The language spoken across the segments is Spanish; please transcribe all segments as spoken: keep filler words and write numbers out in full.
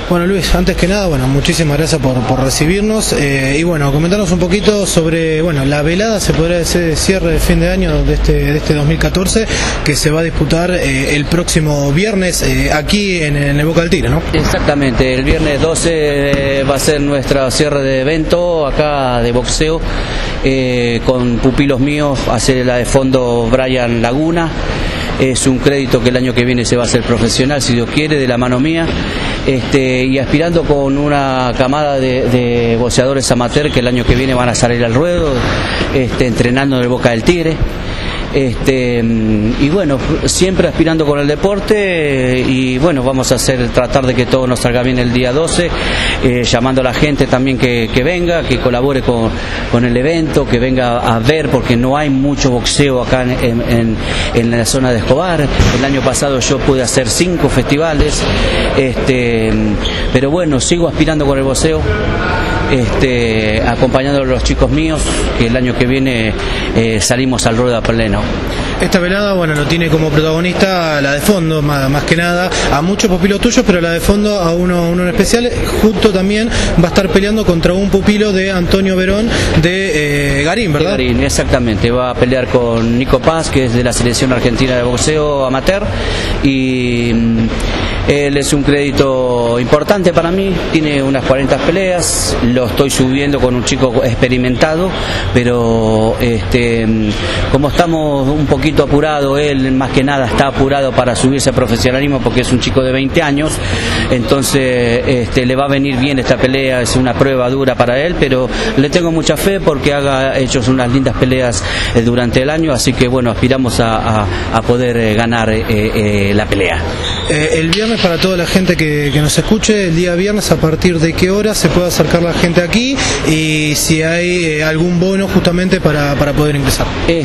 Bueno, Luis, antes que nada, bueno, muchísimas gracias por, por recibirnos eh, y bueno, comentarnos un poquito sobre, bueno, la velada, se podría decir, de cierre de fin de año de este, de este dos mil catorce, que se va a disputar eh, el próximo viernes eh, aquí en, en el Boca del Tigre, ¿no? Exactamente, el viernes doce va a ser nuestro cierre de evento acá de boxeo, eh, con pupilos míos, hacer la de fondo Brian Laguna. Es un crédito que el año que viene se va a hacer profesional, si Dios quiere, de la mano mía, este, y aspirando con una camada de, de boxeadores amateur que el año que viene van a salir al ruedo, este, entrenando en el Boca del Tigre. Este, y bueno, siempre aspirando con el deporte, y bueno, vamos a hacer, tratar de que todo nos salga bien el día doce, eh, llamando a la gente también que, que venga, que colabore con, con el evento, que venga a ver, porque no hay mucho boxeo acá en, en, en la zona de Escobar. El año pasado yo pude hacer cinco festivales, este, pero bueno, sigo aspirando con el boxeo. Este, acompañando a los chicos míos, que el año que viene eh, salimos al ruedo a pleno. Esta velada, bueno, lo tiene como protagonista la de fondo, más, más que nada, a muchos pupilos tuyos, pero la de fondo a uno, uno en especial. Junto también va a estar peleando contra un pupilo de Antonio Verón de eh, Garín, ¿verdad? De Garín, exactamente. Va a pelear con Nico Paz, que es de la selección argentina de boxeo amateur, y él es un crédito importante para mí, tiene unas cuarenta peleas, lo estoy subiendo con un chico experimentado, pero este, como estamos un poquito apurados, él más que nada está apurado para subirse a profesionalismo porque es un chico de veinte años, entonces este, le va a venir bien esta pelea, es una prueba dura para él, pero le tengo mucha fe porque ha hecho unas lindas peleas eh, durante el año, así que bueno, aspiramos a, a, a poder eh, ganar eh, eh, la pelea. Eh, el viernes, para toda la gente que, que nos escuche, el día viernes, ¿a partir de qué hora se puede acercar la gente aquí? Y si hay eh, algún bono justamente para, para poder ingresar.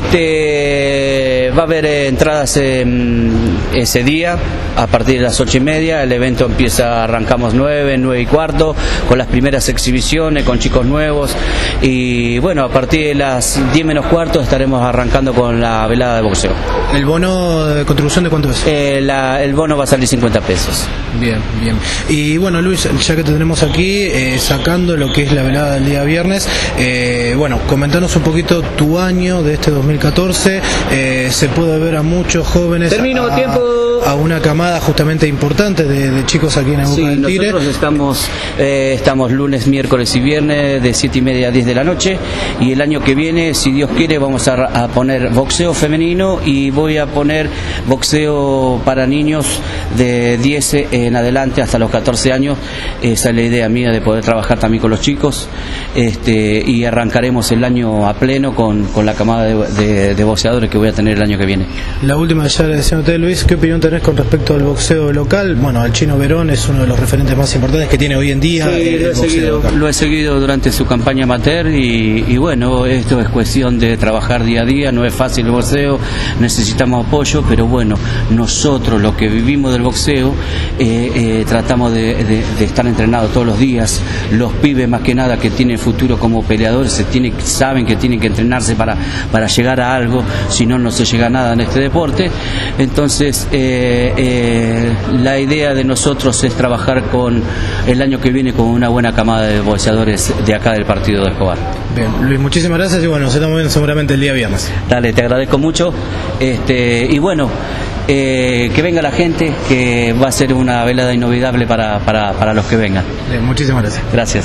Este, va a haber eh, entradas eh, ese día, a partir de las ocho y media. El evento empieza, arrancamos nueve, nueve y cuarto, con las primeras exhibiciones, con chicos nuevos. Y bueno, a partir de las diez menos cuarto estaremos arrancando con la velada de boxeo. ¿El bono de contribución de cuánto es? Eh, la, el bono va a salir cincuenta pesos. Bien, bien. Y bueno, Luis, ya que te tenemos aquí, eh, sacando lo que es la velada del día viernes, eh, bueno, comentanos un poquito tu año de este dos mil catorce. Eh, se puede ver a muchos jóvenes. Termino a, tiempo. A una camada justamente importante de, de chicos aquí en el Boca sí, del Tigre. Nosotros estamos, eh, estamos lunes, miércoles y viernes de siete y media a diez de la noche, y el año que viene, si Dios quiere, vamos a, a poner boxeo femenino y voy a poner boxeo para niños de diez en adelante hasta los catorce años. Esa es la idea mía, de poder trabajar también con los chicos, este, y arrancaremos el año a pleno con, con la camada de, de, de boxeadores que voy a tener el año que viene. La última, ya agradeciéndote, Luis, ¿qué opinión tenés con respecto al boxeo local? Bueno, el Chino Verón es uno de los referentes más importantes que tiene hoy en día. Sí, el lo, he seguido, lo he seguido durante su campaña amateur, y, y bueno, esto es cuestión de trabajar día a día, no es fácil el boxeo, necesitamos apoyo, pero bueno, nosotros los que vivimos del boxeo eh, eh, tratamos de, de, de estar entrenados todos los días. Los pibes más que nada que tienen futuro como peleadores se tiene, saben que tienen que entrenarse para, para llegar a algo, si no, no se llega a nada en este deporte. Entonces eh, eh, la idea de nosotros es trabajar con el año que viene con una buena camada de boxeadores de acá del partido de Escobar. Bien, Luis, muchísimas gracias, y bueno, nos estamos viendo seguramente el día viernes. Dale, te agradezco mucho, este, y bueno, eh, que venga la gente, que va a ser una velada inolvidable para, para, para los que vengan. Bien, muchísimas gracias. Gracias.